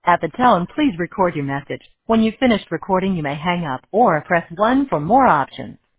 At the tone, please record your message. When you've finished recording, you may hang up or press 1 for more options.